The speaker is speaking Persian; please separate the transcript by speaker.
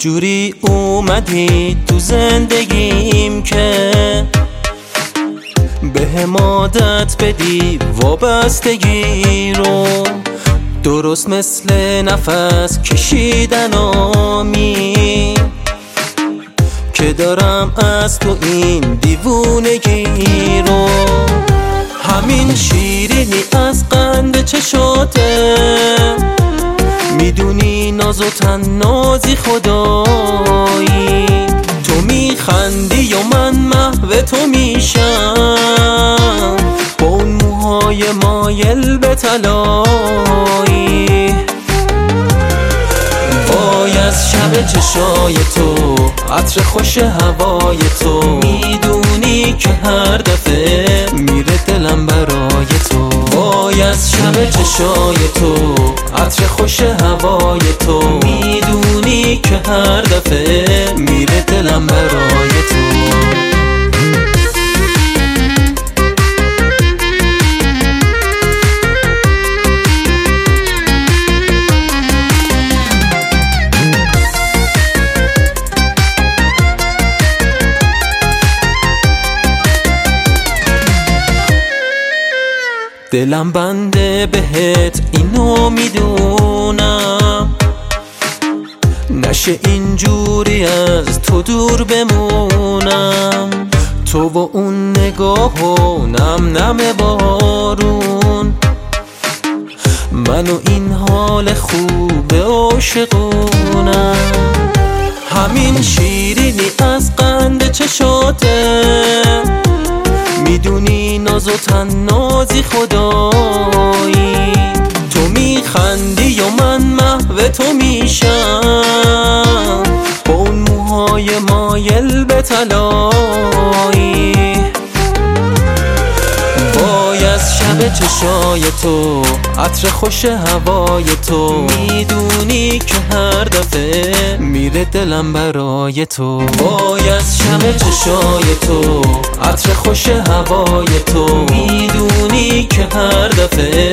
Speaker 1: جوری اومدی تو زندگیم که بهم عادت بدی وابستگی رو، درست مثل نفس کشیدن آمی که دارم از تو این دیوونگی رو. همین شیرینی از قند چشاته، میدونی ناز و تنازی خدایی، تو میخندی و من محو تو میشم، با اون موهای مایل به طلایی. وای از شب چشای تو، عطر خوش هوای تو، میدونی که هر دفعه میره دلم برای تو. وای از شب چشای تو، عطر خوش هوای تو، میدونی که هر دفعه میره دلم برای تو. دلم بنده بهت اینو میدونم، نشه اینجوری از تو دور بمونم. تو و اون نگاه و نم نم بارون، من و این حال خوب عاشقونم. همین شیرینی از قند چشاته، میدونی ناز و تنازی خدایی، تو میخندی و من محو تو میشم، با اون موهای مایل به طلایی. وای از شب چشای تو، عطر خوش هوای تو، میدونی که هر دفعه میره دلم برای تو. وای از شب چشای تو، عطر خوش هوای تو، میدونی که هر دفعه